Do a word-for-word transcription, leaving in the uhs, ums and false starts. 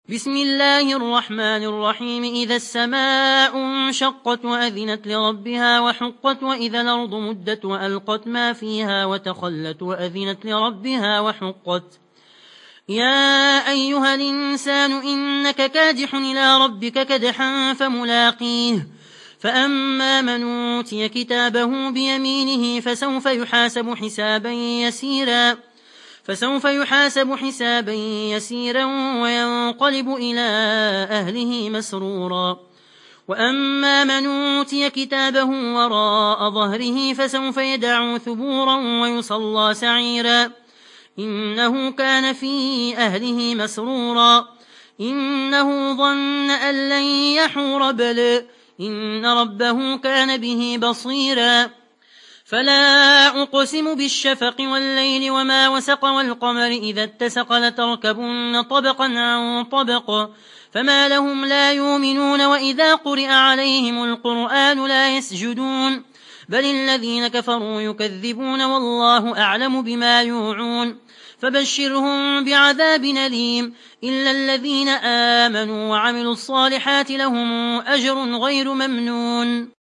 بسم الله الرحمن الرحيم إذا السماء انشقت وأذنت لربها وحقت وإذا الأرض مدت وألقت ما فيها وتخلت وأذنت لربها وحقت يا أيها الإنسان إنك كادح إلى ربك كدحا فملاقيه فأما من أوتي كتابه بيمينه فسوف يحاسب حسابا يسيرا فسوف يحاسب حسابا يسيرا وينقلب إلى أهله مسرورا وأما من أوتي كتابه وراء ظهره فسوف يدعو ثبورا ويصلى سعيرا إنه كان في أهله مسرورا إنه ظن أن لن يحور بل إن ربه كان به بصيرا فلا أقسم بالشفق والليل وما وسق والقمر إذا اتسق لتركبن طبقا عن طبق فما لهم لا يؤمنون وإذا قرئ عليهم القرآن لا يسجدون بل الذين كفروا يكذبون والله أعلم بما يوعون فبشرهم بعذاب أليم إلا الذين آمنوا وعملوا الصالحات لهم أجر غير ممنون.